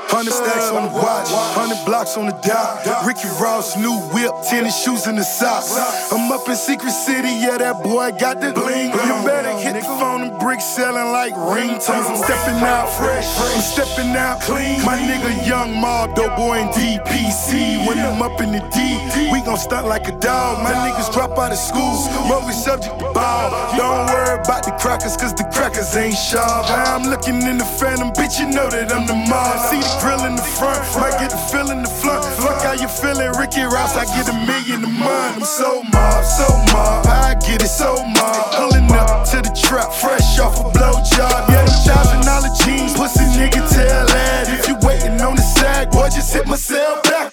100 stacks on the watch, 100 blocks on the dot. Ricky Ross, new whip, tennis shoes in the socks. I'm up in Secret City, yeah, that boy got the bling. You better hit the phone and bricks selling like ringtones. I'm stepping out fresh, I'm stepping out clean. My nigga Young Mob, dope boy in DPC. When I'm up in the D, we gon' stunt like a dog. My niggas drop out of school, but we subject to ball. Don't worry about the crackers, cause the crackers ain't sharp. I'm looking in the phantom, bitch, you know that I'm the mob. See the grill in the front, might get the feel in the front. Fuck how you feeling, Ricky Ross, I get $1 million a month. I'm so mob, I get it so mob. Pulling up to the trap, fresh off a blowjob. Yeah, them $1,000 jeans, pussy nigga tell that. If you waiting on the sag, boy, just hit my cell back.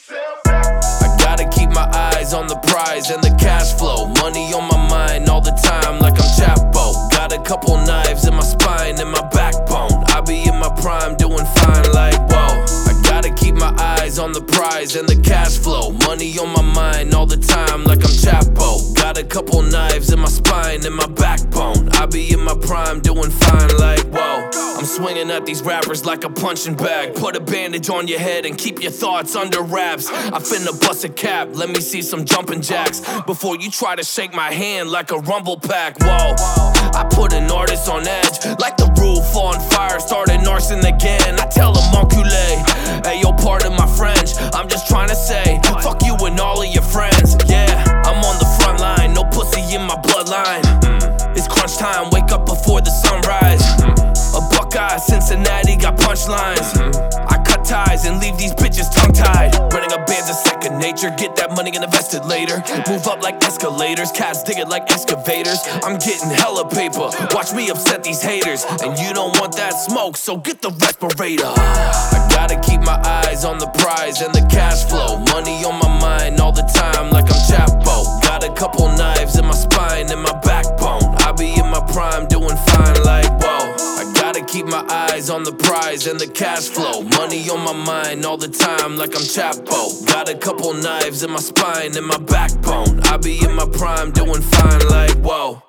I gotta keep my eyes on the prize and the cash flow. Money on my mind all the time like I'm Chapo. Got a couple knives in my spine and my backbone. I be in my prime doing fine like whoa. I gotta keep my eyes on the prize and the cash flow. Money on my mind all the time like I'm Chapo. Got a couple knives in my spine and my backbone. I be in my prime doing fine like whoa. I'm swinging at these rappers like a punching bag. Put a bandage on your head and keep your thoughts under wraps. I finna bust a cap, let me see some jumping jacks before you try to shake my hand like a rumble pack. Whoa, I put an artist on edge like the roof on fire. Started narcing again, I tell them enculé. Hey yo, pardon my French, I'm just trying to say fuck you and all of your friends. Yeah, I'm on the front line, no pussy in my bloodline. It's crunch time, wake up before the sunrise. A Buckeye, Cincinnati got punchlines. I cut ties and leave these bitches tongue-tied. Running a band's a second nature, get that money and invest it later. Move up like escalators, cats dig it like excavators. I'm getting hella paper, watch me upset these haters. And you don't want that smoke, so get the respirator. I gotta keep my eyes on the prize and the cash flow. Money on my mind all the time like I'm Chapo. Got a couple knives in my spine and my backbone. I be in my prime doing fine like whoa. I gotta keep my eyes on the prize and the cash flow. Money on my mind all the time like I'm Chapo. Got a couple knives in my spine and my backbone. I be in my prime doing fine like whoa.